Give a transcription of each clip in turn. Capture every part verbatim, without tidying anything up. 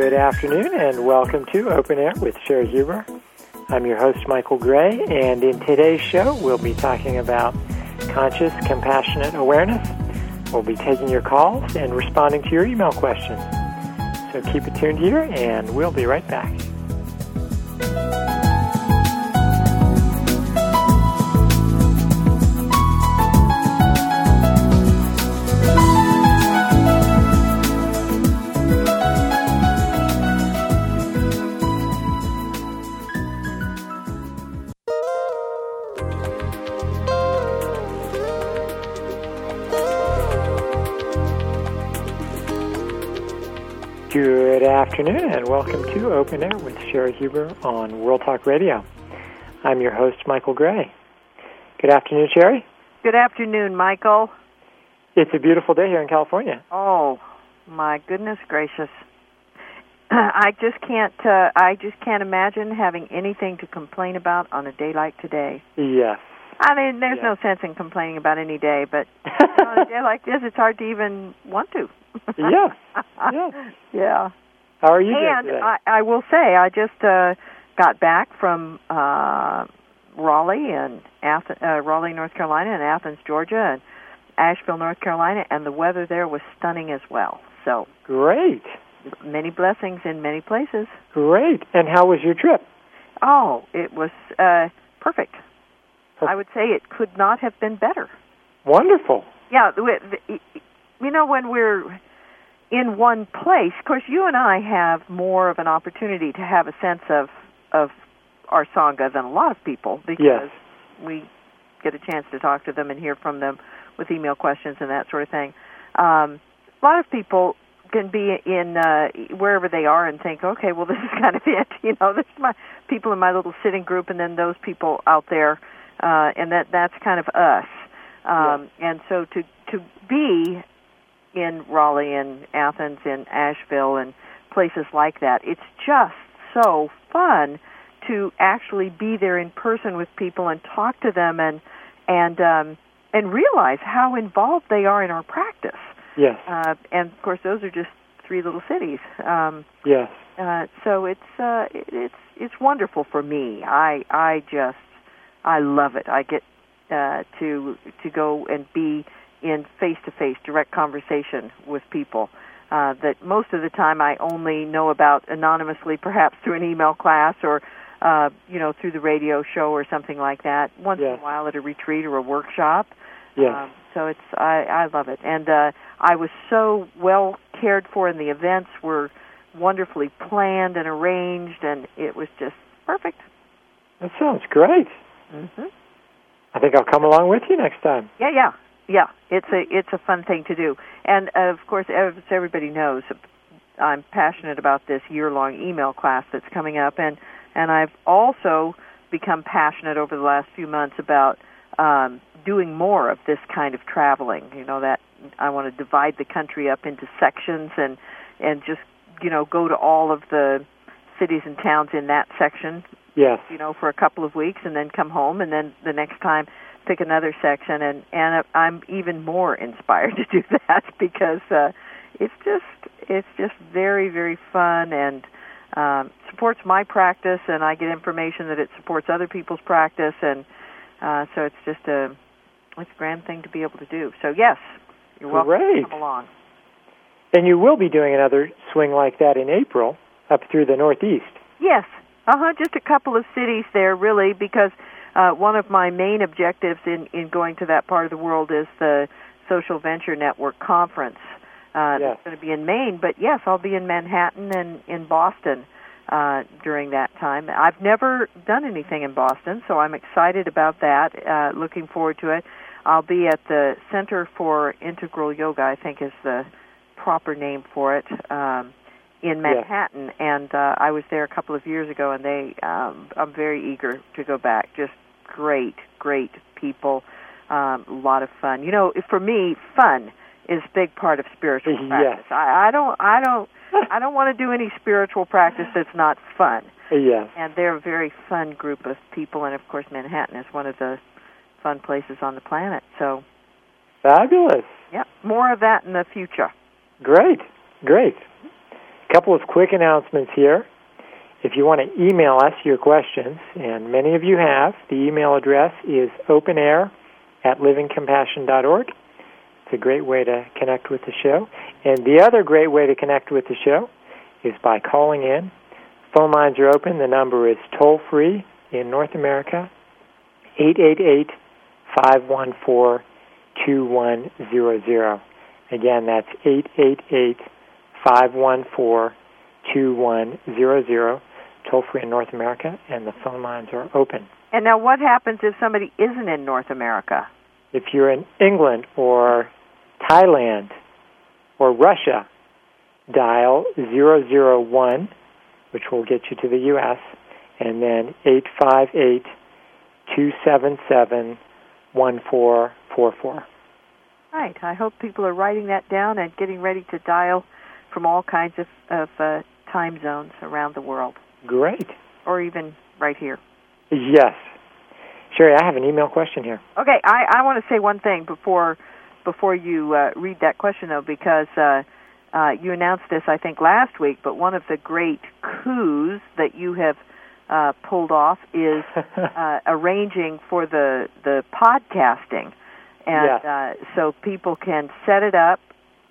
Good afternoon and welcome to Open Air with Sherry Huber. I'm your host, Michael Gray, and in today's show we'll be talking about conscious, compassionate awareness. We'll be taking your calls and responding to your email questions. So keep it tuned here and we'll be right back. Good afternoon and welcome to Open Air with Sherry Huber on World Talk Radio. I'm your host, Michael Gray. Good afternoon, Sherry. Good afternoon, Michael. It's a beautiful day here in California. Oh, my goodness gracious. I just can't uh, I just can't imagine having anything to complain about on a day like today. Yes. I mean, there's yes. no sense in complaining about any day, but on a day like this, it's hard to even want to. Yes. Yes. Yeah. How are you and doing today? I, I will say, I just uh, got back from uh, Raleigh and Ath- uh, Raleigh, North Carolina, and Athens, Georgia, and Asheville, North Carolina, and the weather there was stunning as well. So great. Many blessings in many places. Great. And how was your trip? Oh, it was uh, perfect. perfect. I would say it could not have been better. Wonderful. Yeah. You know, when we're in one place, of course, you and I have more of an opportunity to have a sense of, of our Sangha than a lot of people because yes. we get a chance to talk to them and hear from them with email questions and that sort of thing. Um, a lot of people can be in uh, wherever they are and think, okay, well, this is kind of it. You know, this is my people in my little sitting group and then those people out there, uh, and that that's kind of us. Um, yeah. And so to, to be in Raleigh and Athens and Asheville and places like that, it's just so fun to actually be there in person with people and talk to them and and um, and realize how involved they are in our practice. Yes. Uh, and of course, those are just three little cities. Um, yes. Uh, so it's uh, it, it's it's wonderful for me. I I just I love it. I get uh, to to go and be in face-to-face direct conversation with people uh, that most of the time I only know about anonymously, perhaps through an email class or uh, you know through the radio show or something like that. Once yes. in a while at a retreat or a workshop. Yes. Um, so it's I, I love it, and uh, I was so well cared for, and the events were wonderfully planned and arranged, and it was just perfect. That sounds great. Mm-hmm. I think I'll come along with you next time. Yeah, yeah. Yeah, it's a it's a fun thing to do, and uh, of course, as everybody knows, I'm passionate about this year-long email class that's coming up, and and I've also become passionate over the last few months about um, doing more of this kind of traveling. You know, that I want to divide the country up into sections and and just you know go to all of the cities and towns in that section. Yes. You know, for a couple of weeks, and then come home, and then the next time pick another section, and, and I'm even more inspired to do that because uh, it's just it's just very, very fun and um, supports my practice, and I get information that it supports other people's practice, and uh, so it's just a it's a grand thing to be able to do. So yes, you're welcome Great. to come along. And you will be doing another swing like that in April up through the Northeast. Yes, uh-huh, just a couple of cities there, really, because Uh, one of my main objectives in, in going to that part of the world is the Social Venture Network Conference. Uh, yes. That's going to be in Maine, but yes, I'll be in Manhattan and in Boston uh, during that time. I've never done anything in Boston, so I'm excited about that, uh, looking forward to it. I'll be at the Center for Integral Yoga, I think is the proper name for it, um, in Manhattan, yes. and uh, I was there a couple of years ago, and they, um, I'm very eager to go back. Just great, great people, um, a lot of fun. You know, for me, fun is a big part of spiritual practice. Yes. I, I don't, I don't, I don't want to do any spiritual practice that's not fun. Yes. And they're a very fun group of people, and of course, Manhattan is one of the fun places on the planet. So, fabulous. Yeah, more of that in the future. Great, great. A couple of quick announcements here. If you want to email us your questions, and many of you have, the email address is openair at living compassion dot org. It's a great way to connect with the show. And the other great way to connect with the show is by calling in. Phone lines are open. The number is toll-free in North America, eight eight eight, five one four, two one zero zero. Again, that's eight eight eight, five one four, two one zero zero. Toll-free in North America, and the phone lines are open. And now what happens if somebody isn't in North America? If you're in England or Thailand or Russia, dial zero zero one, which will get you to the U S, and then eight five eight, two seven seven, one four four four. Right. I hope people are writing that down and getting ready to dial from all kinds of, of uh, time zones around the world. Great. Or even right here. Yes. Sherry, I have an email question here. Okay, I, I want to say one thing before before you uh, read that question, though, because uh, uh, you announced this, I think, last week, but one of the great coups that you have uh, pulled off is uh, arranging for the, the podcasting. And yes. uh, so people can set it up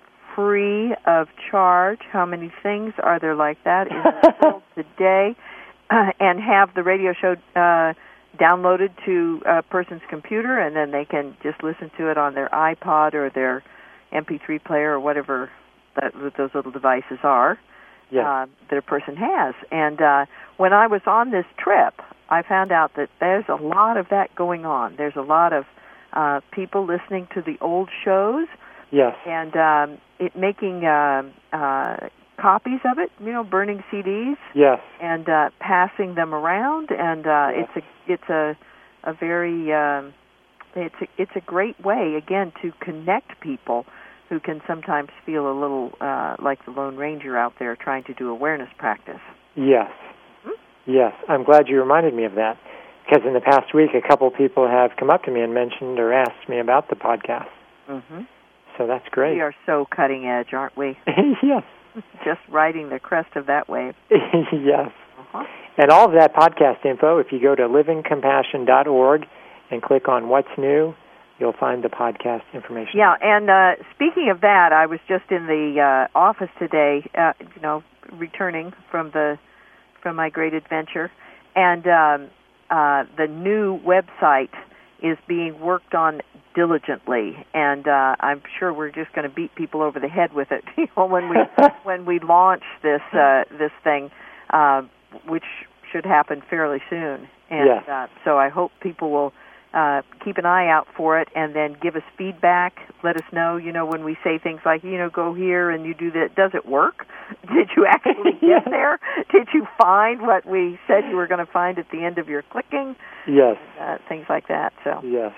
free of charge. How many things are there like that in the world today? Uh, and have the radio show uh, downloaded to a person's computer, and then they can just listen to it on their iPod or their M P three player or whatever that, those little devices are yes. uh, that a person has. And uh, when I was on this trip, I found out that there's a lot of that going on. There's a lot of uh, people listening to the old shows. Yes. And um, it making uh, uh, copies of it, you know, burning C Ds. Yes. And uh, passing them around, and uh, yes. it's a it's a a very um, it's a, it's a great way again to connect people who can sometimes feel a little uh, like the Lone Ranger out there trying to do awareness practice. Yes. Hmm? Yes. I'm glad you reminded me of that, because in the past week, a couple people have come up to me and mentioned or asked me about the podcast. Mm-hmm. So that's great. We are so cutting edge, aren't we? Yes. Just riding the crest of that wave. Yes. Uh-huh. And all of that podcast info, if you go to living compassion dot org and click on What's New, you'll find the podcast information. Yeah, and uh, speaking of that, I was just in the uh, office today, uh, you know, returning from the from my great adventure, and um, uh, the new website is being worked on diligently, and uh, I'm sure we're just going to beat people over the head with it. You know, when we when we launch this uh, this thing, uh, which should happen fairly soon, and yes. uh, so I hope people will uh, keep an eye out for it, and then give us feedback. Let us know, you know, when we say things like, you know, go here and you do that. Does it work? Did you actually get yes. there? Did you find what we said you were going to find at the end of your clicking? Yes. Uh, things like that. So. Yes.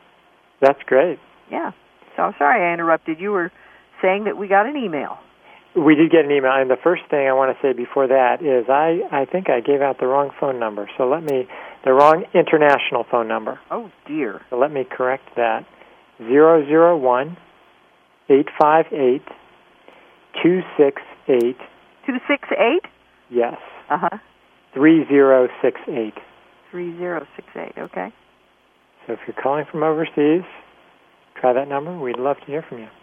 That's great. Yeah. So I'm sorry I interrupted. You were saying that we got an email. We did get an email, and the first thing I want to say before that is I, I think I gave out the wrong phone number. So let me, the wrong international phone number. Oh, dear. So let me correct that. zero zero one, eight five eight, two six eight. two six eight? Yes. Uh-huh. three zero six eight. three zero six eight, okay. So if you're calling from overseas, try that number. We'd love to hear from you.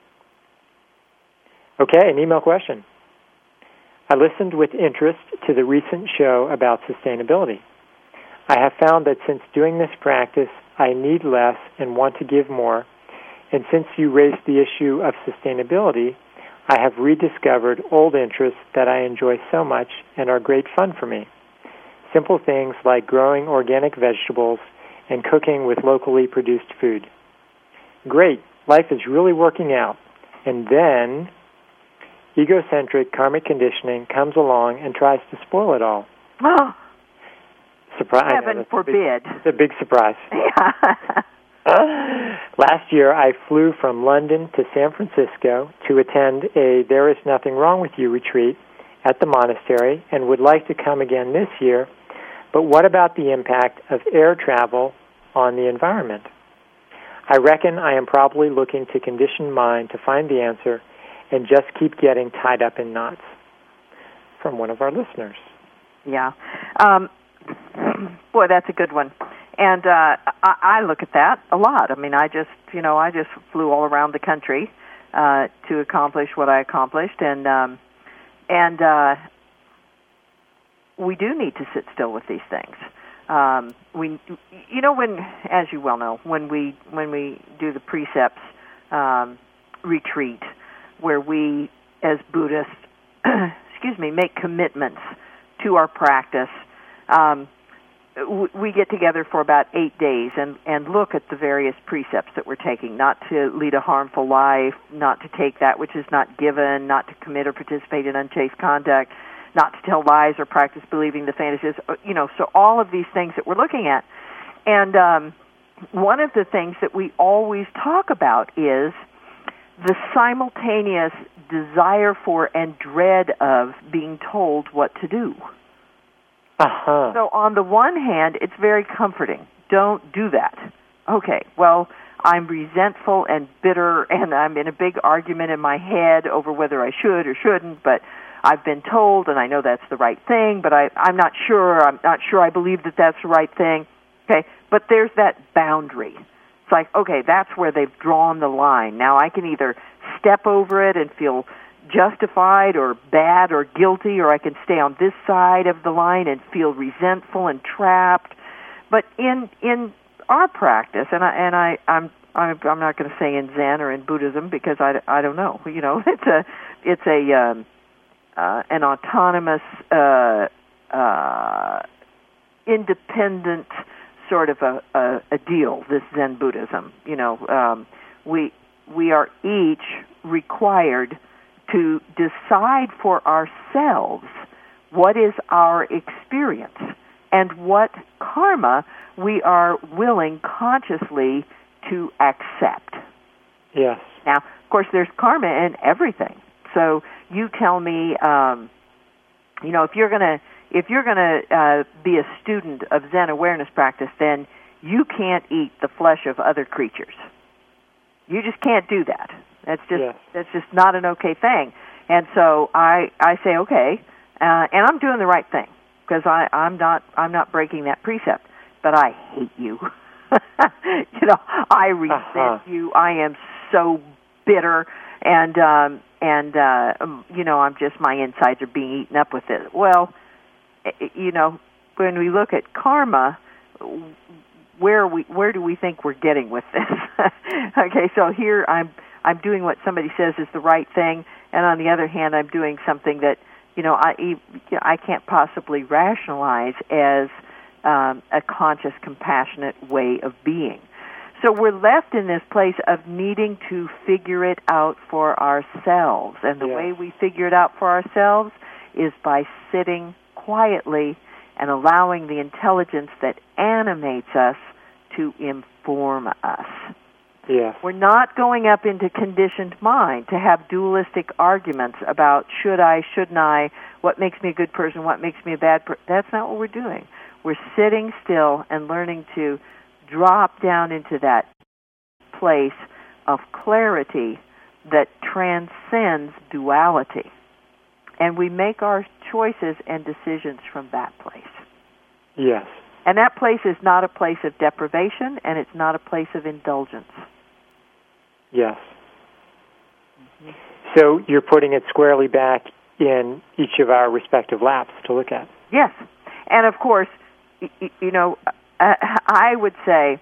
Okay, an email question. I listened with interest to the recent show about sustainability. I have found that since doing this practice, I need less and want to give more. And since you raised the issue of sustainability, I have rediscovered old interests that I enjoy so much and are great fun for me. Simple things like growing organic vegetables and cooking with locally produced food. Great. Life is really working out. And then egocentric karmic conditioning comes along and tries to spoil it all. Oh, surprise! Heaven forbid. It's a big surprise. Yeah. Last year, I flew from London to San Francisco to attend a There Is Nothing Wrong With You retreat at the monastery and would like to come again this year. But what about the impact of air travel on the environment? I reckon I am probably looking to condition mind to find the answer and just keep getting tied up in knots. from one of our listeners. Yeah. Um, boy, that's a good one. And uh, I, I look at that a lot. I mean, I just, you know, I just flew all around the country uh, to accomplish what I accomplished, and um, and uh, we do need to sit still with these things. Um, we, you know, when, as you well know, when we when we do the precepts um, retreat, where we, as Buddhists, excuse me, make commitments to our practice. Um, we get together for about eight days and, and look at the various precepts that we're taking, not to lead a harmful life, not to take that which is not given, not to commit or participate in unchaste conduct, not to tell lies or practice believing the fantasies, you know, so all of these things that we're looking at. And um, one of the things that we always talk about is the simultaneous desire for and dread of being told what to do. Uh-huh. So on the one hand, it's very comforting. Don't do that. Okay, well, I'm resentful and bitter, and I'm in a big argument in my head over whether I should or shouldn't, but I've been told, and I know that's the right thing, but I, I'm not sure. I'm not sure I believe that that's the right thing. Okay, but there's that boundary. It's like, okay, that's where they've drawn the line. Now I can either step over it and feel justified or bad or guilty, or I can stay on this side of the line and feel resentful and trapped. But in in our practice, and I and I I'm I'm, I'm not going to say in Zen or in Buddhism because I, I don't know. You know, it's a it's a um, uh, an autonomous, uh, uh, independent sort of a, a, a deal. This Zen Buddhism. You know, um, we we are each required to decide for ourselves what is our experience and what karma we are willing consciously to accept. Yes. Now, of course, there's karma in everything. So you tell me, um, you know, if you're gonna if you're gonna uh, be a student of Zen awareness practice, then you can't eat the flesh of other creatures. You just can't do that. That's just yes. that's just not an okay thing. And so I I say okay, uh, and I'm doing the right thing because I I'm not I'm not breaking that precept. But I hate you. you know, I resent uh-huh. you. I am so bitter, and um, and uh, you know, I'm just my insides are being eaten up with it. Well, you know, when we look at karma, where we where do we think we're getting with this? Okay, so here I'm. I'm doing what somebody says is the right thing, and on the other hand, I'm doing something that, you know, I, I can't possibly rationalize as um, a conscious, compassionate way of being. So we're left in this place of needing to figure it out for ourselves, and the yeah. way we figure it out for ourselves is by sitting quietly and allowing the intelligence that animates us to inform us. Yes. We're not going up into conditioned mind to have dualistic arguments about should I, shouldn't I, what makes me a good person, what makes me a bad person. That's not what we're doing. We're sitting still and learning to drop down into that place of clarity that transcends duality. And we make our choices and decisions from that place. Yes. And that place is not a place of deprivation, and it's not a place of indulgence. Yes. Mm-hmm. So you're putting it squarely back in each of our respective laps to look at. Yes. And of course, you know, I would say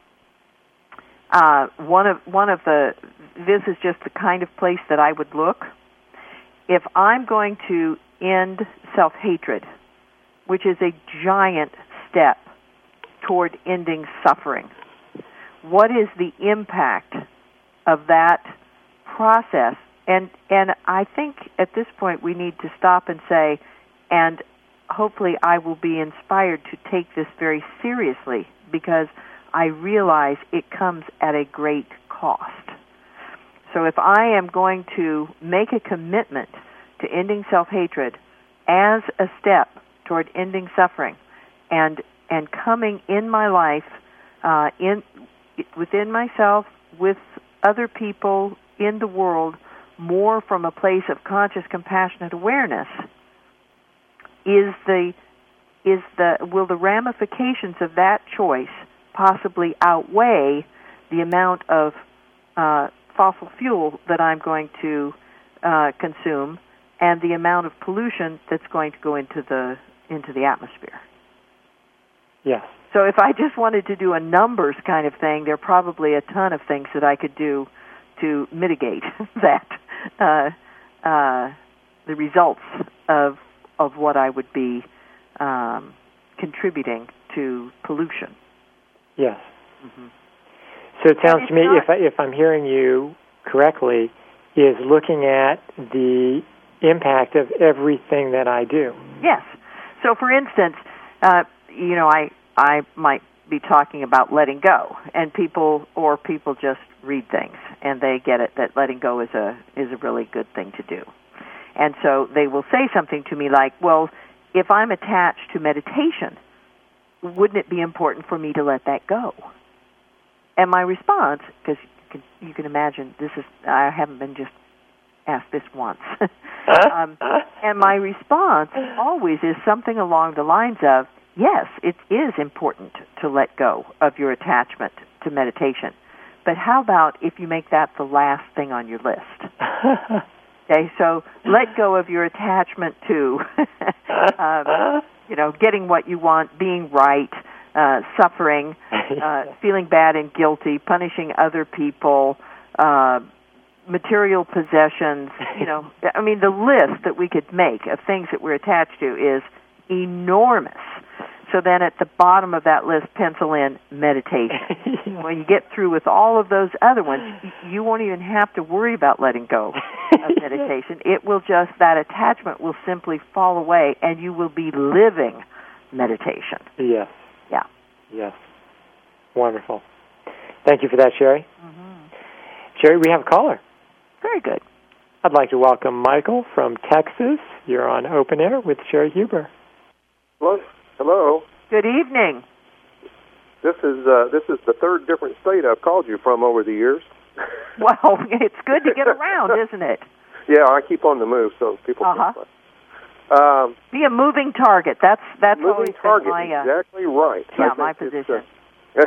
uh, one of one of the, this is just the kind of place that I would look. If I'm going to end self-hatred, which is a giant step toward ending suffering, what is the impact of that process? And and I think at this point we need to stop and say, and hopefully I will be inspired to take this very seriously because I realize it comes at a great cost. So if I am going to make a commitment to ending self-hatred as a step toward ending suffering and and coming in my life, uh, in within myself, with other people in the world, more from a place of conscious, compassionate awareness, is the is the will the ramifications of that choice possibly outweigh the amount of uh, fossil fuel that I'm going to uh, consume and the amount of pollution that's going to go into the into the atmosphere. Yes. So if I just wanted to do a numbers kind of thing, there are probably a ton of things that I could do to mitigate that, uh, uh, the results of of what I would be um, contributing to pollution. Yes. Mm-hmm. So it sounds to me, not, if I, if I'm hearing you correctly, is looking at the impact of everything that I do. Yes. So, for instance, uh, you know, I I might be talking about letting go, and people or people just read things and they get it that letting go is a is a really good thing to do, and so they will say something to me like, "Well, if I'm attached to meditation, wouldn't it be important for me to let that go?" And my response, because you can, you can imagine, this is I haven't been just asked this once, um, and my response always is something along the lines of, yes, it is important to let go of your attachment to meditation, but how about if you make that the last thing on your list? Okay, so let go of your attachment to, um, you know, getting what you want, being right, uh, suffering, uh, feeling bad and guilty, punishing other people, uh, material possessions. You know, I mean, the list that we could make of things that we're attached to is enormous. So then at the bottom of that list, pencil in meditation. When you get through with all of those other ones, you won't even have to worry about letting go of meditation. It will just, that attachment will simply fall away, and you will be living meditation. Yes. Yeah. Yes. Wonderful. Thank you for that, Sherry. Mm-hmm. Sherry, we have a caller. Very good. I'd like to welcome Michael from Texas. You're on Open Air with Sherry Huber. Hello. Hello. Good evening. This is uh, this is the third different state I've called you from over the years. Well, it's good to get around, isn't it? Yeah, I keep on the move, so people uh-huh. can find. Um, Be a moving target. That's that's moving always target. been my uh, exactly right. Yeah, my position. Uh,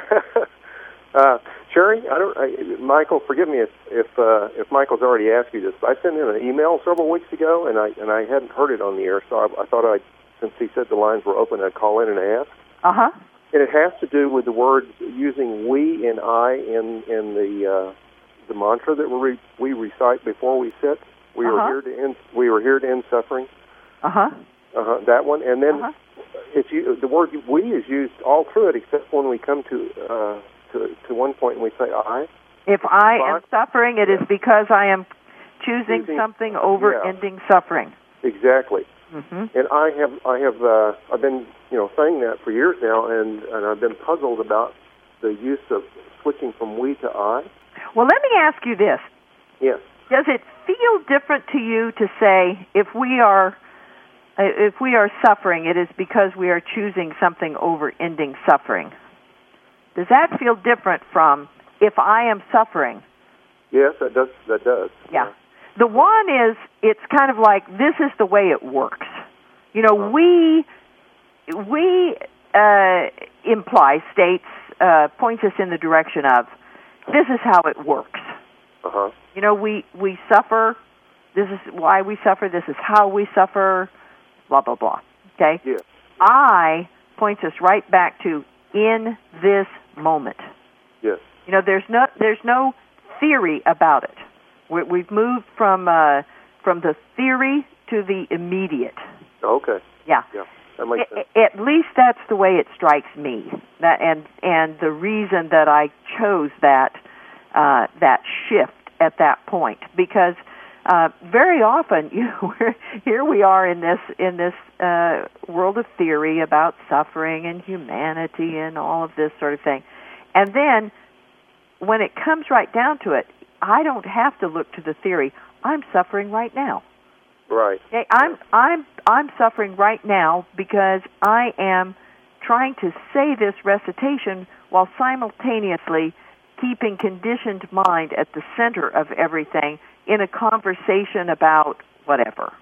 uh, Sherry, I don't. I, Michael, forgive me if if, uh, if Michael's already asked you this. But I sent in an email several weeks ago, and I and I hadn't heard it on the air, so I, I thought I'd. Since he said the lines were open, I'd call in and ask. Uh-huh. And it has to do with the words using we and I in in the uh, the mantra that we we recite before we sit. We uh-huh. are here to end. We are here to end suffering. Uh huh. Uh huh. That one, and then uh-huh. it's the word we is used all through it, except when we come to uh, to to one point and we say I. If I am suffering, it is because I am choosing, choosing something over yeah. ending suffering. Exactly. Mm-hmm. And I have, I have, uh, I've been, you know, saying that for years now, and, and I've been puzzled about the use of switching from we to I. Well, let me ask you this. Yes. Does it feel different to you to say if we are, uh, if we are suffering, it is because we are choosing something over ending suffering? Does that feel different from if I am suffering? Yes, that does. That does. Yeah. yeah. The one is, it's kind of like, this is the way it works. You know, uh-huh. we, we uh, imply, states, uh, points us in the direction of, this is how it works. Uh-huh. You know, we, we suffer, this is why we suffer, this is how we suffer, blah, blah, blah. Okay? Yes. I points us right back to, in this moment. Yes. You know, there's no, there's no theory about it. We've moved from uh, from the theory to the immediate. Okay. Yeah. Yeah, that makes sense. At least that's the way it strikes me. That and and the reason that I chose that uh, that shift at that point, because uh, very often, you know, we're, here we are in this in this uh, world of theory about suffering and humanity and all of this sort of thing, and then when it comes right down to it, I don't have to look to the theory. I'm suffering right now. Right. Okay? I'm I'm I'm suffering right now because I am trying to say this recitation while simultaneously keeping conditioned mind at the center of everything in a conversation about whatever.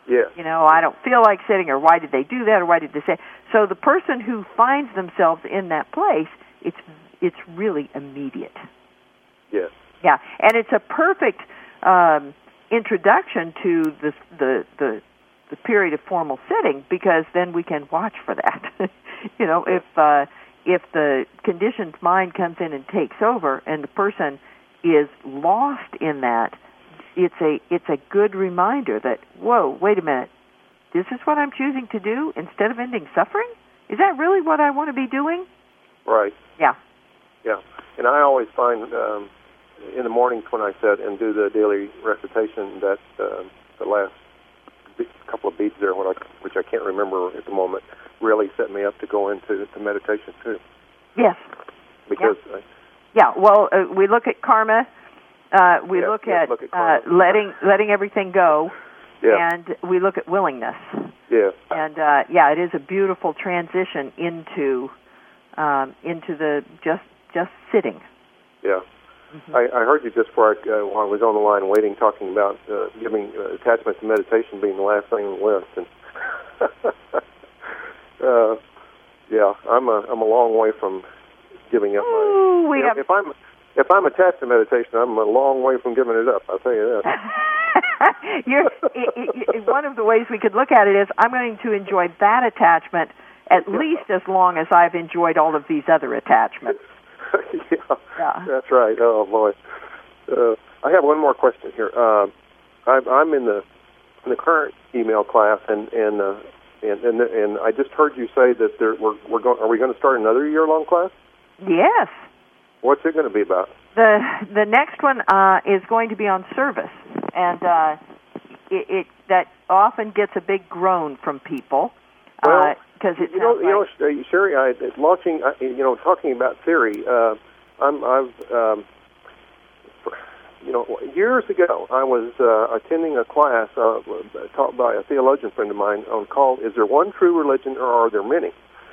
Yeah. You know, I don't feel like sitting, or why did they do that, or why did they say? So the person who finds themselves in that place, it's it's really immediate. Yes. Yeah, and it's a perfect um, introduction to the, the the the period of formal sitting, because then we can watch for that. You know, if uh, if the conditioned mind comes in and takes over, and the person is lost in that, it's a it's a good reminder that, whoa, wait a minute, this is what I'm choosing to do instead of ending suffering? Is that really what I want to be doing? Right. Yeah. Yeah. And I always find um, in the mornings when I sit and do the daily recitation that uh, the last couple of beads there, what I, which I can't remember at the moment, really set me up to go into the meditation too. Yes. Because yeah, I, yeah. Well, uh, we look at karma. Uh, we yeah, look, yeah, at, look at uh, letting letting everything go, yeah. and we look at willingness. Yeah. And uh, yeah, it is a beautiful transition into um, into the just just sitting. Yeah. Mm-hmm. I, I heard you just before I, uh, while I was on the line waiting, talking about uh, giving uh, attachment to meditation being the last thing on the list. And uh, yeah, I'm a I'm a long way from giving up Ooh, my. we You know, have... If I'm if I'm attached to meditation, I'm a long way from giving it up. I'll tell you that. You're, it, it, one of the ways we could look at it is, I'm going to enjoy that attachment at yeah. least as long as I've enjoyed all of these other attachments. yeah, yeah, that's right. Oh boy, uh, I have one more question here. Uh, I'm, I'm in the in the current email class, and and uh, and, and and I just heard you say that there, we're we're going. Are we going to start another year long class? Yes. What's it going to be about? The the next one uh, is going to be on service, and uh, it, it that often gets a big groan from people. Well, because uh, it you know, like, you know, Sherry, I launching, you know, talking about theory. Uh, I'm, I've, um, you know, years ago, I was uh, attending a class uh, taught by a theologian friend of mine on called "Is There One True Religion, or Are There Many?"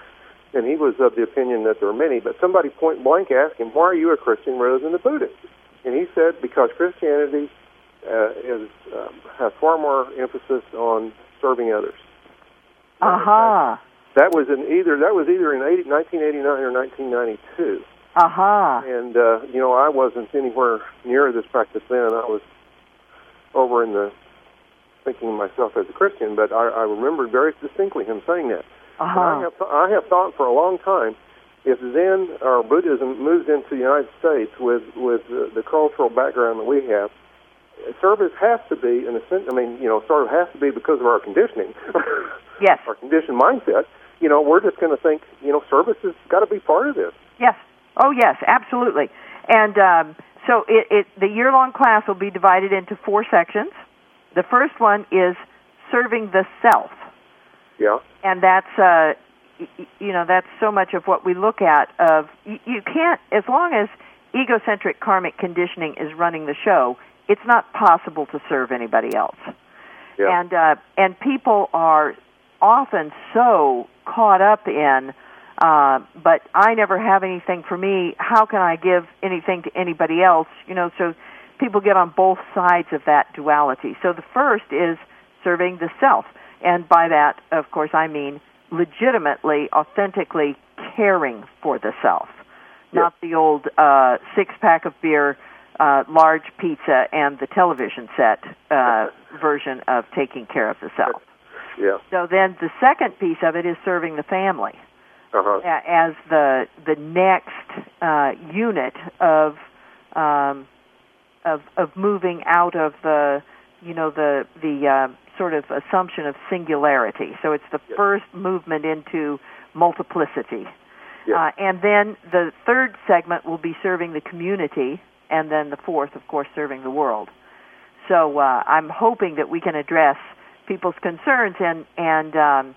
And he was of the opinion that there are many. But somebody point blank asked him, "Why are you a Christian rather than a Buddhist?" And he said, "Because Christianity uh, is um, has far more emphasis on serving others." Aha. Uh-huh. That was in either that was either in nineteen eighty-nine or nineteen ninety-two. Aha. Uh-huh. And uh, you know, I wasn't anywhere near this practice then. I was over in the thinking of myself as a Christian, but I, I remember very distinctly him saying that. Uh-huh. And I have th- I have thought for a long time, if Zen or Buddhism moves into the United States with with the, the cultural background that we have, service has to be, in a sense, I mean, you know, sort of has to be because of our conditioning. Yes. Our conditioned mindset. You know, we're just going to think, you know, service has got to be part of this. Yes. Oh, yes, absolutely. And um, so it, it, the year-long class will be divided into four sections. The first one is serving the self. Yeah. And that's, uh, y- you know, that's so much of what we look at. Of you, you can't, as long as egocentric karmic conditioning is running the show, it's not possible to serve anybody else. Yeah. And uh, and people are often so caught up in, uh, but I never have anything for me. How can I give anything to anybody else? You know, so people get on both sides of that duality. So the first is serving the self. And by that, of course, I mean legitimately, authentically caring for the self. Yeah. Not the old uh, six-pack of beer, uh, large pizza, and the television set uh, version of taking care of the self. Yeah. So then the second piece of it is serving the family uh-huh. as the the next uh, unit of um, of of moving out of the you know the the uh, sort of assumption of singularity. So it's the yeah. first movement into multiplicity, yeah. uh, and then the third segment will be serving the community, and then the fourth, of course, serving the world. So uh, I'm hoping that we can address people's concerns, and and um,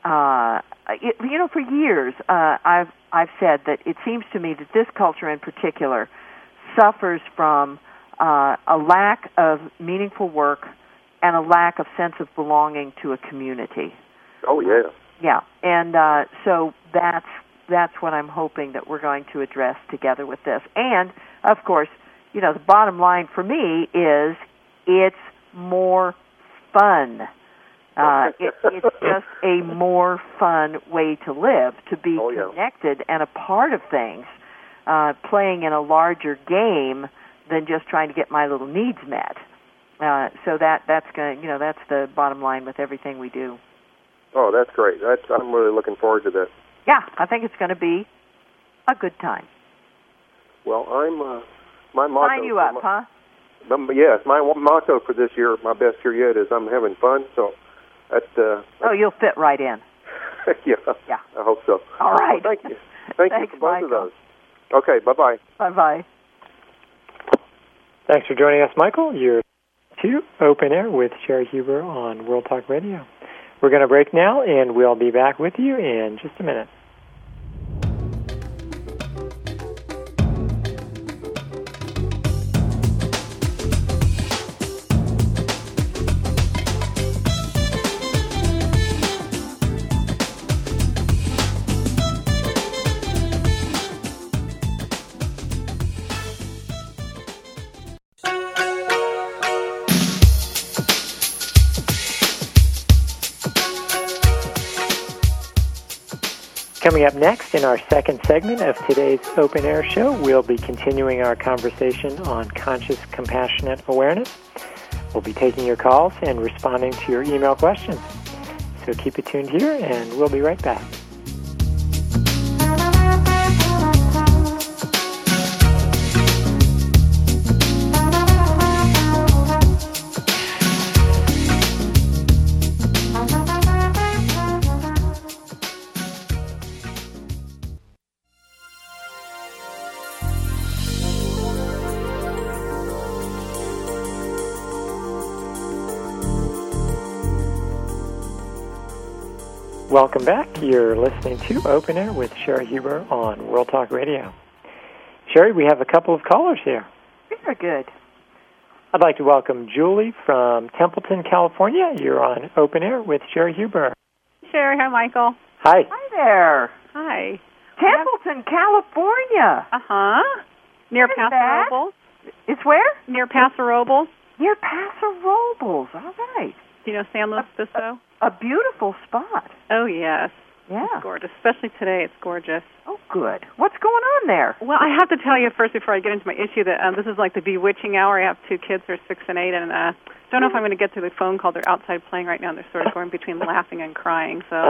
uh, it, you know, for years uh, I've I've said that it seems to me that this culture in particular suffers from uh, a lack of meaningful work and a lack of sense of belonging to a community. Oh yeah, yeah, and uh, so that's that's what I'm hoping that we're going to address together with this. And of course, you know, the bottom line for me is it's more fun Uh, it, it's just a more fun way to live, to be oh, yeah. connected and a part of things, uh, playing in a larger game than just trying to get my little needs met. Uh, so that that's going, you know, that's the bottom line with everything we do. Oh, that's great. That's I'm really looking forward to this. Yeah, I think it's going to be a good time. Well, I'm uh, my motto. Sign you up, my, huh? Um, yes, my motto for this year, my best year yet, is I'm having fun. So that. Uh, oh, you'll fit right in. yeah. Yeah. I hope so. All right. Well, thank you. Thank Thanks, you for both Michael. of those. Okay. Bye bye. Bye bye. Thanks for joining us, Michael. You're to Open Air with Sherry Huber on World Talk Radio. We're going to break now, and we'll be back with you in just a minute. Coming up next in our second segment of today's Open Air show, we'll be continuing our conversation on conscious, compassionate awareness. We'll be taking your calls and responding to your email questions. So keep it tuned here, and we'll be right back. Welcome back. You're listening to Open Air with Sherry Huber on World Talk Radio. Sherry, we have a couple of callers here. Very good. I'd like to welcome Julie from Templeton, California. You're on Open Air with Sherry Huber. Sherry, hi, Michael. Hi. Hi there. Hi. Templeton, California. Uh-huh. Near Isn't Paso that? Robles. It's where? Near Paso Robles. Near Paso Robles. All right. Do you know San Luis Obispo? A beautiful spot. Oh, yes. Yeah. It's gorgeous. Especially today, it's gorgeous. Oh, good. What's going on there? Well, I have to tell you first before I get into my issue that um, this is like the bewitching hour. I have two kids, they're six and eight, and uh, don't know if I'm going to get to the phone call. They're outside playing right now, and they're sort of going between laughing and crying. So,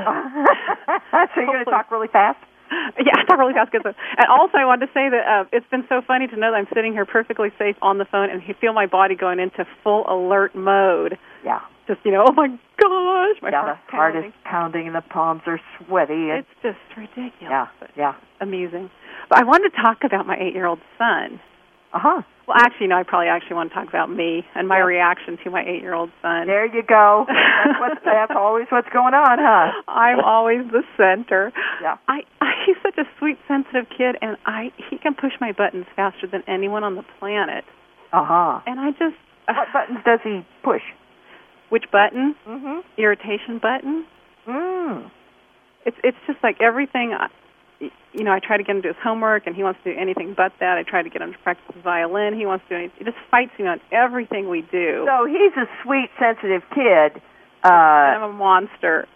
so you're going to talk really fast? Yeah, I talk really fast. Cause, and also, I wanted to say that uh, it's been so funny to know that I'm sitting here perfectly safe on the phone, and you feel my body going into full alert mode. Yeah. Just, you know, oh my gosh, my yeah, heart's the heart pounding. is pounding and the palms are sweaty. And It's just ridiculous. yeah, but yeah. amusing. But I wanted to talk about my eight-year-old son. Uh-huh. Well, actually, no, I probably actually want to talk about me and my Yeah. reaction to my eight-year-old son. There you go. That's, what's, that's always what's going on, huh? I'm always the center. Yeah. I, I he's such a sweet, sensitive kid, and I he can push my buttons faster than anyone on the planet. Uh-huh. And I just... Uh, What buttons does he push? Which button? Mm-hmm. Irritation button. Mm. It's it's just like everything. I, you know, I try to get him to do his homework, and he wants to do anything but that. I try to get him to practice his violin. He wants to do anything. He just fights me on everything we do. So he's a sweet, sensitive kid. Uh, I'm a monster.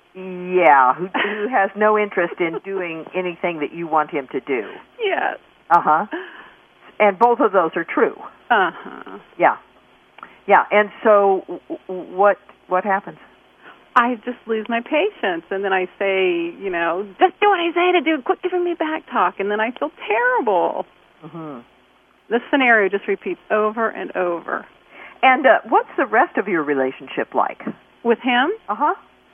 Yeah, who, who has no interest in doing anything that you want him to do. Yes. Uh-huh. And both of those are true. Uh-huh. Yeah. Yeah, and so w- w- what what happens? I just lose my patience, and then I say, you know, just do what I say to do. Quit giving me back talk, and then I feel terrible. Mm-hmm. This scenario just repeats over and over. And uh, what's the rest of your relationship like? With him? Uh-huh.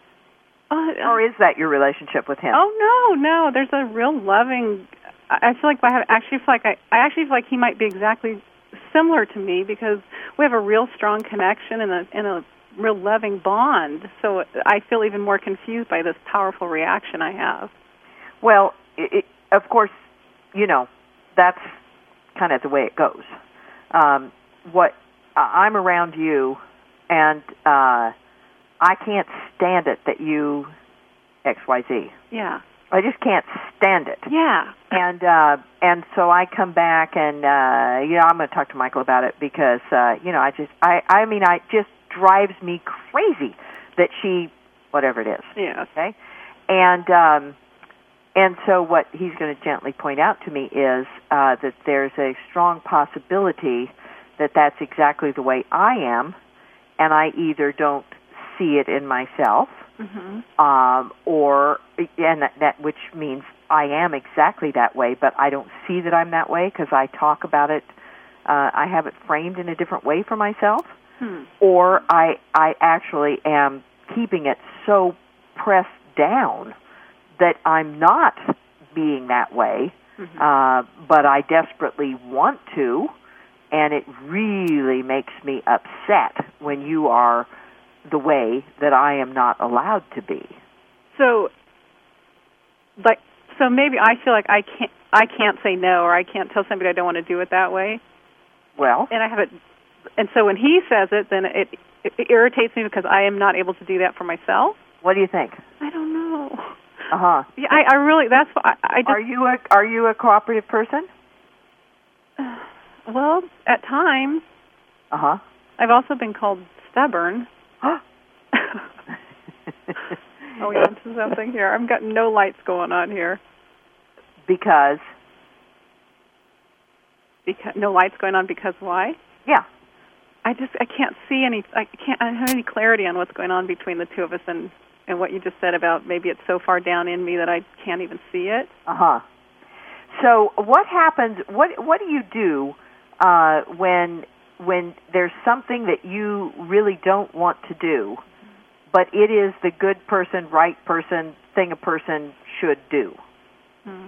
Uh, Or is that your relationship with him? Oh, no, no. There's a real loving... I I feel like I have, actually feel like I, I actually feel like he might be exactly similar to me because we have a real strong connection and a, and a real loving bond. So I feel even more confused by this powerful reaction I have. Well, it, it, of course, you know, that's kind of the way it goes. Um, what uh, I'm around you, and uh, I can't stand it that you X Y Z. Yeah. I just can't stand it. Yeah. And uh, and so I come back and uh, you know I'm going to talk to Michael about it because uh, you know I just I I mean I it just drives me crazy that she, whatever it is. Yeah. Okay? And um, and so what he's going to gently point out to me is uh, that there's a strong possibility that that's exactly the way I am, and I either don't see it in myself, mm-hmm. um, or and that, that which means I am exactly that way, but I don't see that I'm that way because I talk about it. Uh, I have it framed in a different way for myself, hmm. or I I actually am keeping it so pressed down that I'm not being that way, mm-hmm. uh, but I desperately want to, and it really makes me upset when you are the way that I am not allowed to be. So, like, so maybe I feel like I can't I can't say no, or I can't tell somebody I don't want to do it that way. Well, and I have it, and so when he says it, then it, it, it irritates me because I am not able to do that for myself. What do you think? I don't know. Uh huh. Yeah, I, I really. That's what I, I just. Are you a Are you a cooperative person? Uh, well, at times. Uh huh. I've also been called stubborn. Are we on to something here? I've got no lights going on here. Because. Because no lights going on because why? Yeah. I just I can't see any I can't I don't have any clarity on what's going on between the two of us, and, and what you just said about maybe it's so far down in me that I can't even see it. Uh-huh. So what happens what what do you do uh, when when there's something that you really don't want to do, but it is the good person, right person thing a person should do? Hmm.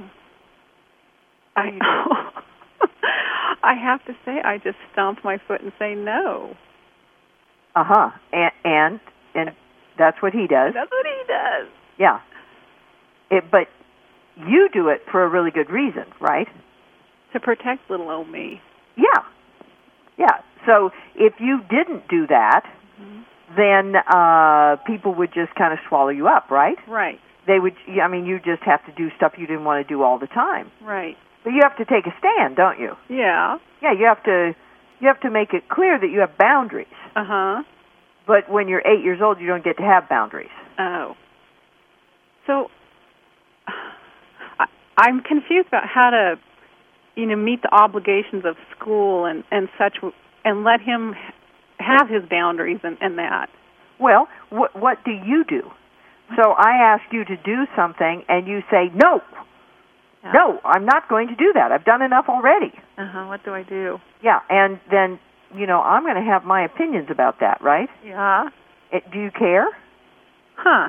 I I have to say, I just stomp my foot and say no. Uh-huh. And, and and that's what he does. That's what he does. Yeah. It, but you do it for a really good reason, right? To protect little old me. Yeah. Yeah. So if you didn't do that, mm-hmm. then uh, people would just kind of swallow you up, right? Right. They would. I mean, you just have to do stuff you didn't want to do all the time. Right. But you have to take a stand, don't you? Yeah. Yeah, you have to you have to make it clear that you have boundaries. Uh-huh. But when you're eight years old, you don't get to have boundaries. Oh. So I, I'm confused about how to, you know, meet the obligations of school and, and such, and let him have his boundaries and, and that. Well, what what do you do? So I ask you to do something, and you say, no. No, I'm not going to do that. I've done enough already. Uh-huh. What do I do? Yeah, and then, you know, I'm going to have my opinions about that, right? Yeah. It, do you care? Huh.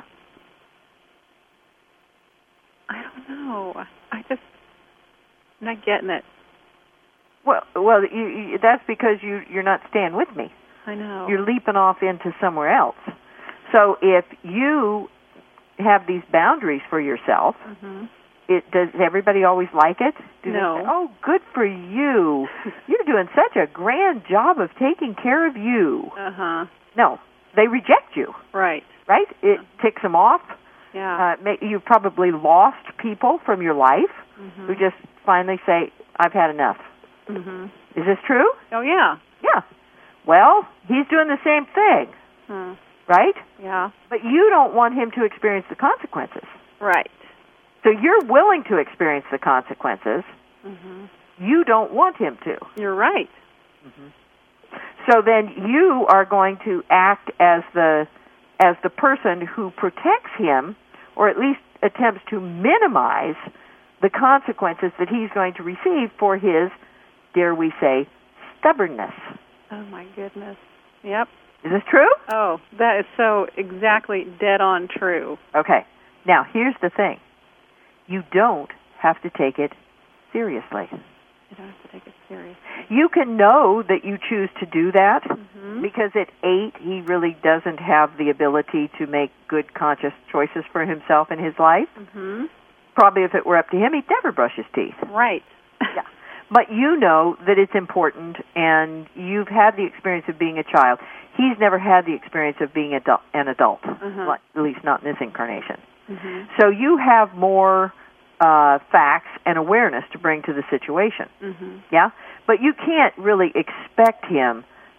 I don't know. I just, I'm not getting it. Well, well, you, you, that's because you, you're not staying with me. I know. You're leaping off into somewhere else. So if you have these boundaries for yourself, mm-hmm. It, does everybody always like it? Do no. They say, oh, good for you. You're doing such a grand job of taking care of you. Uh-huh. No, they reject you. Right. Right? It ticks them off. Yeah. Uh, you've probably lost people from your life mm-hmm. who just finally say, I've had enough. Mm-hmm. Is this true? Oh, yeah. Yeah. Well, he's doing the same thing. Hmm. Right? Yeah. But you don't want him to experience the consequences. Right. So you're willing to experience the consequences. Mm-hmm. You don't want him to. You're right. Mm-hmm. So then you are going to act as the as the person who protects him, or at least attempts to minimize the consequences that he's going to receive for his, dare we say, stubbornness. Oh, my goodness. Yep. Is this true? Oh, that is so exactly dead on true. Okay. Now, here's the thing. You don't have to take it seriously. You don't have to take it seriously. You can know that you choose to do that mm-hmm. because at eight, he really doesn't have the ability to make good, conscious choices for himself in his life. Mm-hmm. Probably if it were up to him, he'd never brush his teeth. Right. Yeah. But you know that it's important, and you've had the experience of being a child. He's never had the experience of being adult, an adult, mm-hmm. at least not in this incarnation. Mm-hmm. So you have more uh, facts and awareness to bring to the situation. Mm-hmm. Yeah? But you can't really expect him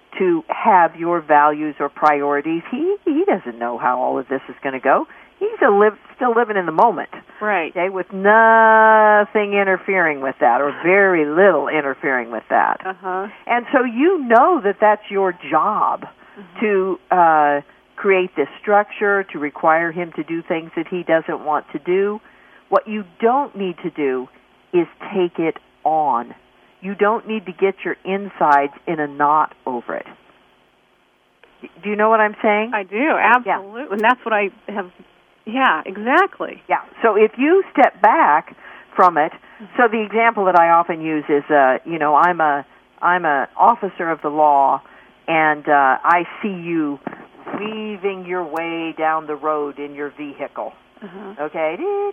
to have your values or priorities. He he doesn't know how all of this is going to go. He's a live, still living in the moment, right? Okay, with nothing interfering with that, or very little interfering with that. Uh-huh. And so you know that that's your job, mm-hmm. to uh, create this structure, to require him to do things that he doesn't want to do. What you don't need to do is take it on. You don't need to get your insides in a knot over it. Do you know what I'm saying? I do, absolutely. Yeah. And that's what I have, yeah, exactly. Yeah, so if you step back from it, so the example that I often use is, uh, you know, I'm a, I'm an officer of the law, and uh, I see you weaving your way down the road in your vehicle. Uh-huh. Okay?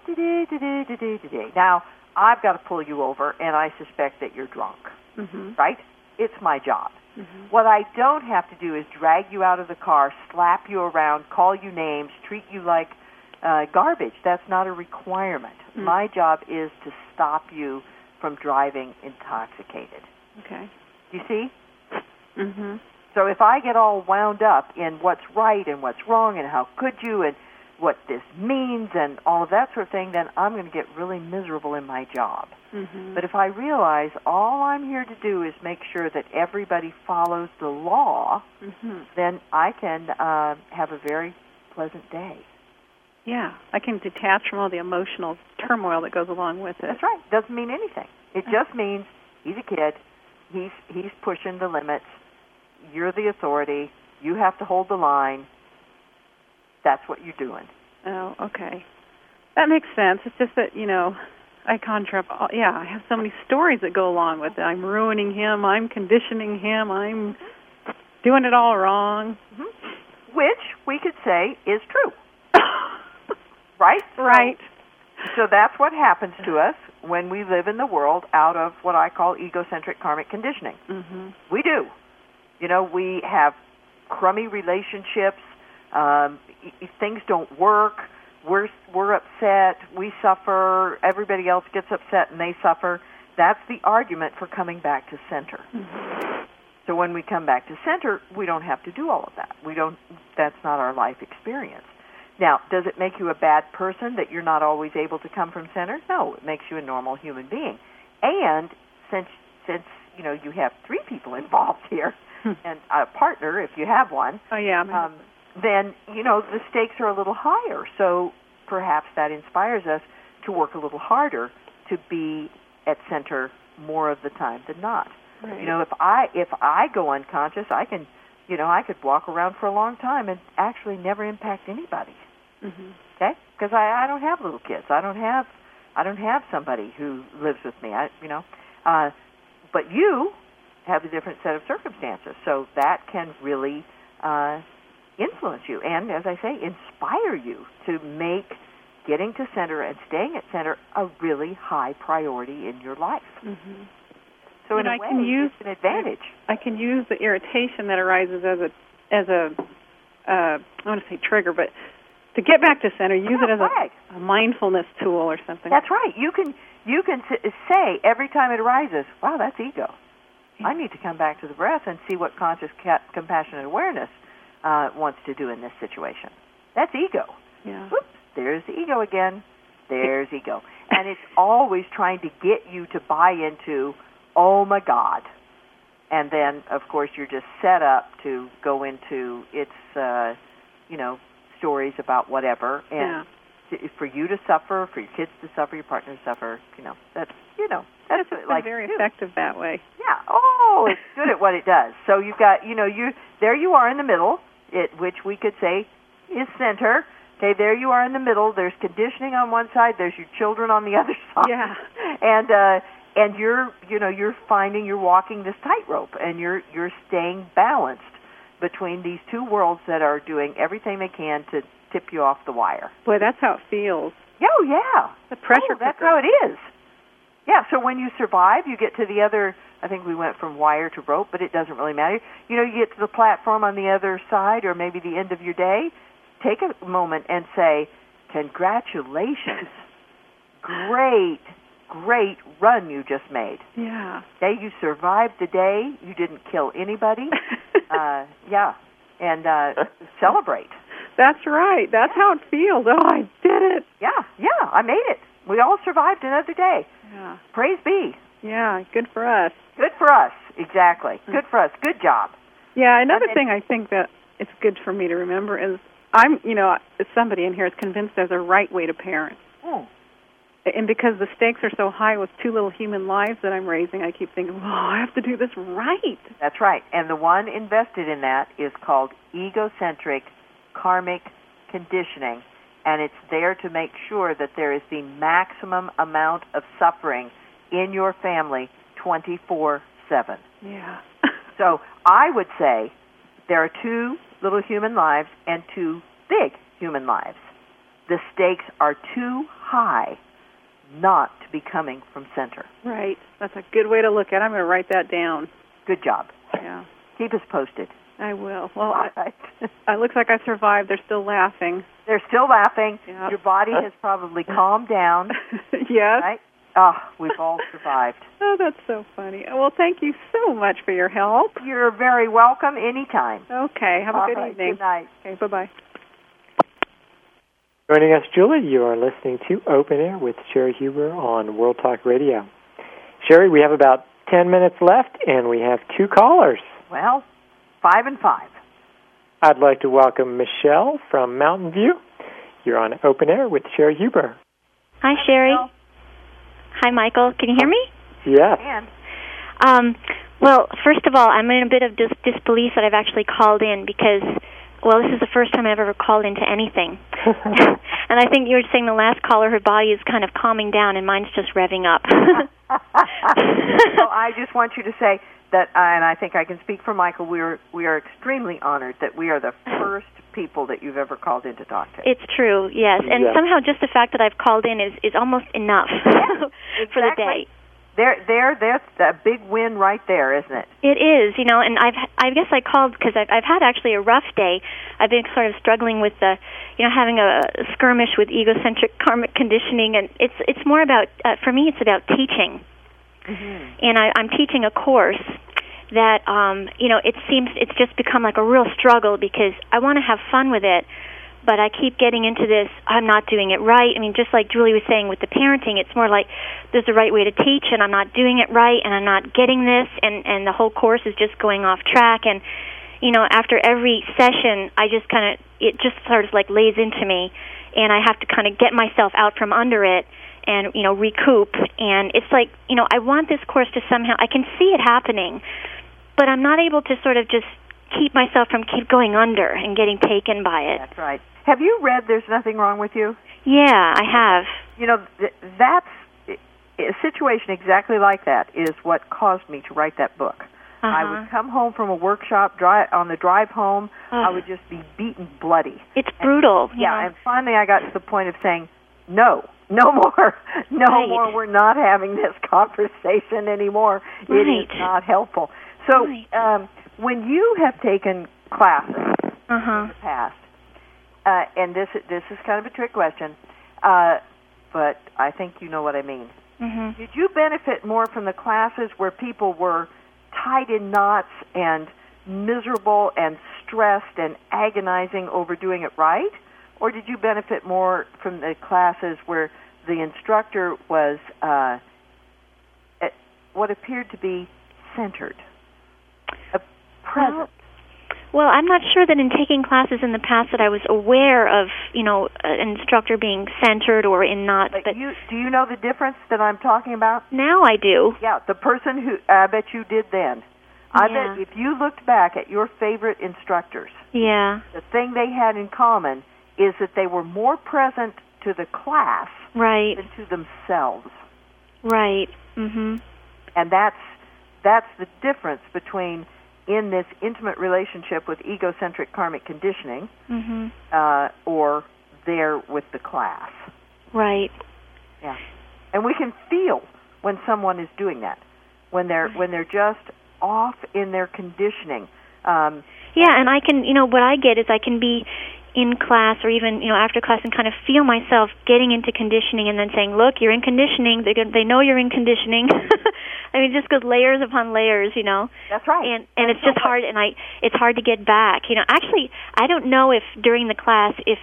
Now, I've got to pull you over, and I suspect that you're drunk, mm-hmm. right? It's my job. Mm-hmm. What I don't have to do is drag you out of the car, slap you around, call you names, treat you like uh, garbage. That's not a requirement. Mm-hmm. My job is to stop you from driving intoxicated. Okay. Do you see? Mm-hmm. So if I get all wound up in what's right and what's wrong and how could you and what this means and all of that sort of thing, then I'm going to get really miserable in my job. Mm-hmm. But if I realize all I'm here to do is make sure that everybody follows the law, mm-hmm. then I can uh, have a very pleasant day. Yeah, I can detach from all the emotional turmoil that goes along with it. That's right. Doesn't mean anything. It just means he's a kid. He's he's pushing the limits. You're the authority. You have to hold the line. That's what you're doing. Oh, okay. That makes sense. It's just that, you know, I conjure up, all, yeah, I have so many stories that go along with it. I'm ruining him. I'm conditioning him. I'm doing it all wrong. Mm-hmm. Which we could say is true. Right? Right. So, so that's what happens to us when we live in the world out of what I call egocentric karmic conditioning. Mm-hmm. We do. You know, we have crummy relationships. Um, if things don't work, we're we're upset, we suffer, everybody else gets upset and they suffer. That's the argument for coming back to center. Mm-hmm. So when we come back to center, we don't have to do all of that. We don't. That's not our life experience. Now, does it make you a bad person that you're not always able to come from center? No, it makes you a normal human being. And since since you know you have three people involved here, and a partner if you have one. Oh yeah. Um, then, you know, the stakes are a little higher. So perhaps that inspires us to work a little harder to be at center more of the time than not. Right. You know, if I if I go unconscious, I can, you know, I could walk around for a long time and actually never impact anybody. Mm-hmm. Okay? Because I, I don't have little kids. I don't have I don't have somebody who lives with me. I, you know, uh, but you have a different set of circumstances, so that can really uh, influence you and, as I say, inspire you to make getting to center and staying at center a really high priority in your life. Mm-hmm. So and in a I way, can use, it's an advantage. I, I can use the irritation that arises as a, as a uh, I want to say trigger, but to get back to center, use yeah, it as a, a mindfulness tool or something. That's right. You can you can say every time it arises, wow, that's ego. I need to come back to the breath and see what conscious ca- compassionate awareness uh, wants to do in this situation. That's ego. Yeah. Whoops, there's the ego again. There's ego. And it's always trying to get you to buy into, oh, my God. And then, of course, you're just set up to go into its, uh, you know, stories about whatever. And yeah. to, for you to suffer, for your kids to suffer, your partner to suffer, you know, that's, you know, that's it's like very do. effective that way. Yeah. Oh, it's good at what it does. So you've got, you know, you there you are in the middle, it, which we could say is center. Okay, there you are in the middle. There's conditioning on one side. There's your children on the other side. Yeah. And uh, and you're, you know, you're finding you're walking this tightrope, and you're you're staying balanced between these two worlds that are doing everything they can to tip you off the wire. Boy, that's how it feels. Oh yeah, the pressure. Oh, that's how it is. Yeah, so when you survive, you get to the other, I think we went from wire to rope, but it doesn't really matter. You know, you get to the platform on the other side or maybe the end of your day, take a moment and say, congratulations, great, great run you just made. Yeah. Okay, you survived the day, you didn't kill anybody, uh, yeah, and uh, celebrate. That's right. That's how it feels. Oh, I did it. Yeah, yeah, I made it. We all survived another day. Yeah. Praise be. Yeah, good for us. Good for us, exactly. Good for us. Good job. Yeah, another then, thing I think that it's good for me to remember is I'm, you know, somebody in here is convinced there's a right way to parent. Mm. And because the stakes are so high with two little human lives that I'm raising, I keep thinking, oh, I have to do this right. That's right. And the one invested in that is called egocentric karmic conditioning, and it's there to make sure that there is the maximum amount of suffering in your family twenty-four seven. Yeah. So I would say there are two little human lives and two big human lives. The stakes are too high not to be coming from center. Right. That's a good way to look at it. I'm going to write that down. Good job. Yeah. Keep us posted. I will. Well, All right. it looks like I survived. They're still laughing. They're still laughing. Yep. Your body has probably calmed down. Yes. Right? Oh, we've all survived. Oh, that's so funny. Well, thank you so much for your help. You're very welcome anytime. Okay. Have a all good right, evening. Good night. Okay. Bye-bye. Joining us, Julie, you are listening to Open Air with Sherry Huber on World Talk Radio. Sherry, we have about ten minutes left, and we have two callers. Well, five and five. I'd like to welcome Michelle from Mountain View. You're on Open Air with Sherry Huber. Hi, Sherry. Michelle. Hi, Michael. Can you hear me? Yes. And Um, well, first of all, I'm in a bit of dis- disbelief that I've actually called in because, well, this is the first time I've ever called into anything. And I think you were saying the last caller, her body is kind of calming down, and mine's just revving up. So I just want you to say that, uh, and I think I can speak for Michael, we are, we are extremely honored that we are the first people that you've ever called in to talk to. It's true, yes. And Yeah. somehow just the fact that I've called in is, is almost enough Yeah, for the exactly. day. There, there, that's a big win right there, isn't it? It is, you know, and I've, I guess I called because I've, I've had actually a rough day. I've been sort of struggling with, the, you know, having a skirmish with egocentric karmic conditioning, and it's, it's more about, uh, for me, it's about teaching. Mm-hmm. And I, I'm teaching a course that, um, you know, it seems it's just become like a real struggle because I want to have fun with it, but I keep getting into this, I'm not doing it right. I mean, just like Julie was saying with the parenting, it's more like there's a right way to teach, and I'm not doing it right, and I'm not getting this, and, and the whole course is just going off track. And, you know, after every session, I just kind of, it just sort of like lays into me, and I have to kind of get myself out from under it and, you know, recoup. And it's like, you know, I want this course to somehow, I can see it happening, but I'm not able to sort of just keep myself from keep going under and getting taken by it. That's right. Have you read There's Nothing Wrong with You? Yeah, I have. You know, th- that's a situation exactly like that is what caused me to write that book. Uh-huh. I would come home from a workshop, drive, on the drive home, Oh. I would just be beaten bloody. It's brutal. And, yeah, you know. and finally I got to the point of saying, no, no more, no Right. more, we're not having this conversation anymore. It is Right. not helpful. So Right. um, when you have taken classes Uh-huh. in the past, uh, and this this is kind of a trick question, uh, but I think you know what I mean. Mm-hmm. Did you benefit more from the classes where people were tied in knots and miserable and stressed and agonizing over doing it right? Or did you benefit more from the classes where the instructor was uh, at what appeared to be centered, a present? Well, well, I'm not sure that in taking classes in the past that I was aware of, you know, an instructor being centered or in knots. But, But you, do you know the difference that I'm talking about? now I do. Yeah, the person who I bet you did then. I Yeah. bet if you looked back at your favorite instructors, Yeah. the thing they had in common is that they were more present to the class Right. than to themselves. Right. Mhm. And that's that's the difference between in this intimate relationship with egocentric karmic conditioning Mhm. uh, or there with the class. Right. Yeah. And we can feel when someone is doing that, when they're when they're just off in their conditioning. Um, Yeah, and I can, you know, what I get is I can be in class or even, you know, after class and kind of feel myself getting into conditioning and then saying, look, you're in conditioning. They they know you're in conditioning. I mean, it just goes layers upon layers, you know. That's right. And and That's it's just so hard, and I it's hard to get back. You know, actually, I don't know if during the class, if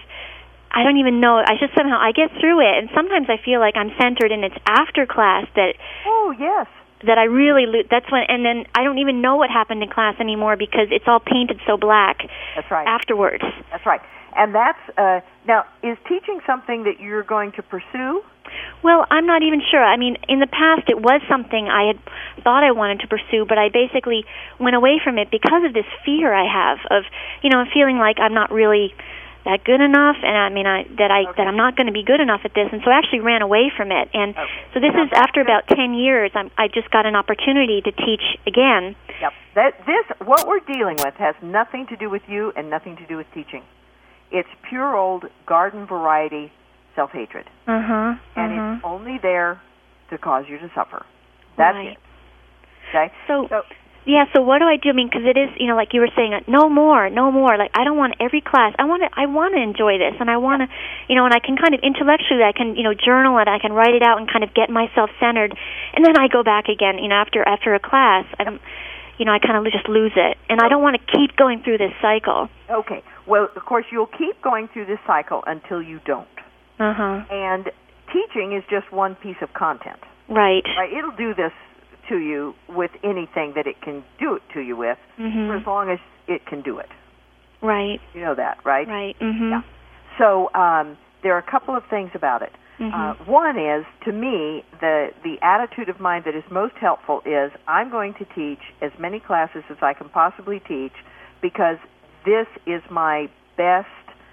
I don't even know. I just somehow I get through it, and sometimes I feel like I'm centered, and it's after class that. Oh yes. That I really lo- that's when, and then I don't even know what happened in class anymore because it's all painted so black. That's right. Afterwards. That's right. And that's uh, now is teaching something that you're going to pursue? Well, I'm not even sure. I mean, in the past it was something I had thought I wanted to pursue, but I basically went away from it because of this fear I have of, you know, feeling like I'm not really that good enough, and I mean I, that I okay. that I'm not going to be good enough at this, and so I actually ran away from it. And okay. so this now, is after about ten years. I'm, I just got an opportunity to teach again. Yep. That this what we're dealing with has nothing to do with you and nothing to do with teaching. It's pure old garden variety self-hatred, uh-huh, and uh-huh. it's only there to cause you to suffer. That's right. it. Okay. So. so Yeah, so what do I do? I mean, because it is, you know, like you were saying, no more, no more. Like, I don't want every class. I want to, I want to enjoy this, and I want to, you know, and I can kind of intellectually, I can, you know, journal it, I can write it out, and kind of get myself centered, and then I go back again, you know, after after a class, I'm, you know, I kind of just lose it, and I don't want to keep going through this cycle. Okay. Well, of course, you'll keep going through this cycle until you don't. Uh huh. And teaching is just one piece of content. Right. Right. It'll do this to you with anything that it can do it to you with, mm-hmm. for as long as it can do it. Right. You know that, right? Right. Mm-hmm. Yeah. So um, there are a couple of things about it. Mm-hmm. Uh, one is, to me, the the attitude of mind that is most helpful is I'm going to teach as many classes as I can possibly teach because this is my best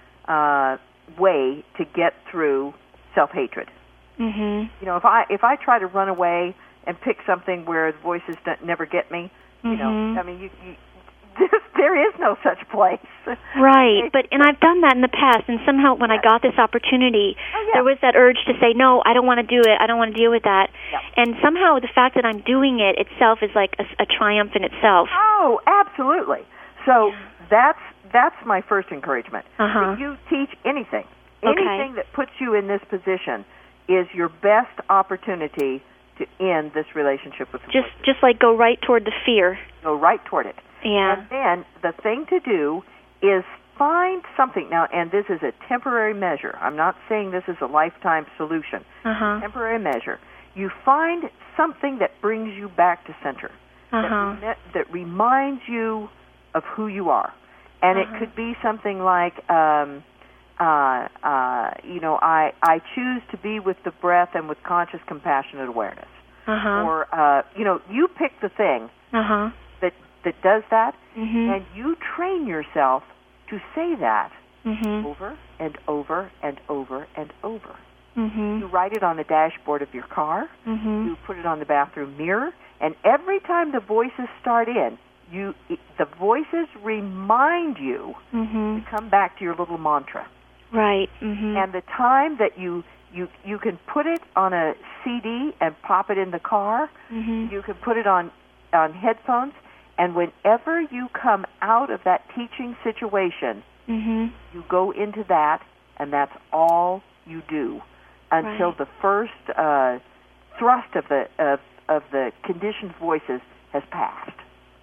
uh, way to get through self-hatred. Mm-hmm. You know, if I if I try to run away and pick something where the voices don't, never get me, you mm-hmm. know, I mean, you, you, there is no such place. Right, but and I've done that in the past, and somehow when yes. I got this opportunity, oh, yeah. there was that urge to say, no, I don't want to do it, I don't want to deal with that. Yep. And somehow the fact that I'm doing it itself is like a, a triumph in itself. Oh, absolutely. So that's that's my first encouragement. Uh-huh. If you teach anything, Okay. anything that puts you in this position is your best opportunity to end this relationship with the Just, voices. just like go right toward the fear. Go right toward it. Yeah. And then the thing to do is find something. Now, and this is a temporary measure. I'm not saying this is a lifetime solution. Uh-huh. Temporary measure. You find something that brings you back to center, Uh-huh. that, that reminds you of who you are. And uh-huh. it could be something like, um, uh, uh, you know, I, I choose to be with the breath and with conscious, compassionate awareness. Uh-huh. Or, uh, you know, you pick the thing Uh-huh. that, that does that, Mm-hmm. and you train yourself to say that Mm-hmm. over and over and over and over. Mm-hmm. You write it on the dashboard of your car. Mm-hmm. You put it on the bathroom mirror, and every time the voices start in, you the voices remind you Mm-hmm. to come back to your little mantra. Right. Mm-hmm. And the time that you you you can put it on a C D and pop it in the car. Mm-hmm. You can put it on on headphones, and whenever you come out of that teaching situation, Mm-hmm. you go into that, and that's all you do until Right. the first uh, thrust of the of, of the conditioned voices has passed.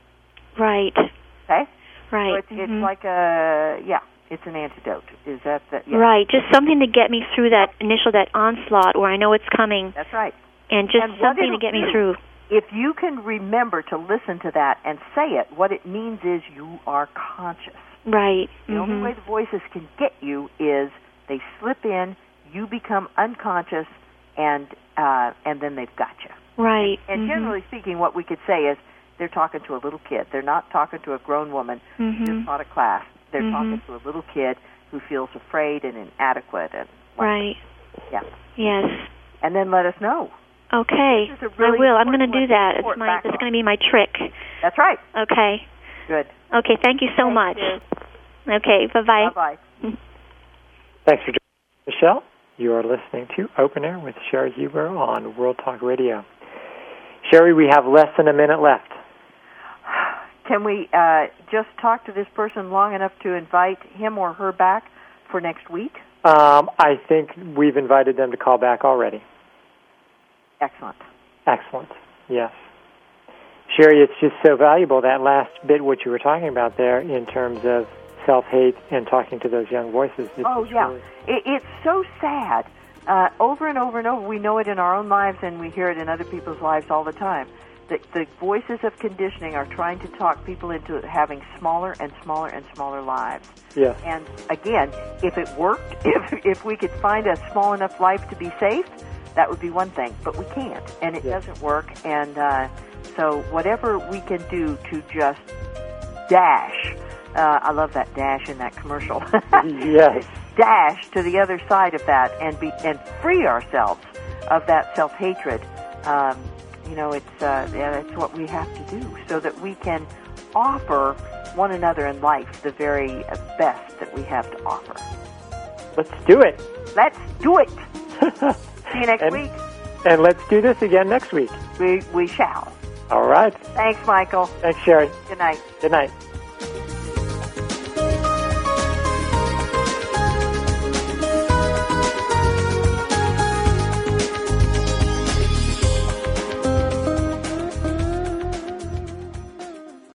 Right. Okay. Right. So it's, mm-hmm. it's like a yeah, it's an antidote. Is that the yeah. Right. Just something to get me through that initial that onslaught where I know it's coming, That's right. and just And what something to it'll get me do- through. If you can remember to listen to that and say it, what it means is you are conscious. Right. The mm-hmm. only way the voices can get you is they slip in, you become unconscious, and uh, and then they've got you. Right. And mm-hmm. generally speaking, what we could say is they're talking to a little kid. They're not talking to a grown woman Mm-hmm. who just taught a class. They're Mhm. talking to a little kid who feels afraid and inadequate. And Right. yeah. Yes. And then let us know. Okay. This is a really I will. I'm going to important do one that. to It's support my. back That's on. going to be my trick. That's right. Okay. Good. Okay. Thank you so Thank much. you. Okay. Bye bye. Bye-bye. Thanks for joining us, Michelle. You are listening to Open Air with Sherry Huber on World Talk Radio. Sherry, we have less than a minute left. Can we uh, just talk to this person long enough to invite him or her back for next week? Um, I think we've invited them to call back already. Excellent. Excellent. Yes. Sherry, it's just so valuable, that last bit what you were talking about there in terms of self-hate and talking to those young voices. It's oh, yeah. Really... It, it's so sad. Uh, over and over and over, we know it in our own lives and we hear it in other people's lives all the time. The, the voices of conditioning are trying to talk people into having smaller and smaller and smaller lives. Yes. And again, if it worked, if if we could find a small enough life to be safe, that would be one thing. But we can't, and it yes. doesn't work. And uh, so whatever we can do to just dash, uh, I love that dash in that commercial. Yes. Dash to the other side of that and be and free ourselves of that self-hatred. Um, you know, it's uh, yeah, that's what we have to do so that we can offer one another in life the very best that we have to offer. Let's do it. Let's do it. See you next and, week. And let's do this again next week. We we shall. All right. Thanks, Michael. Thanks, Sherry. Good night. Good night.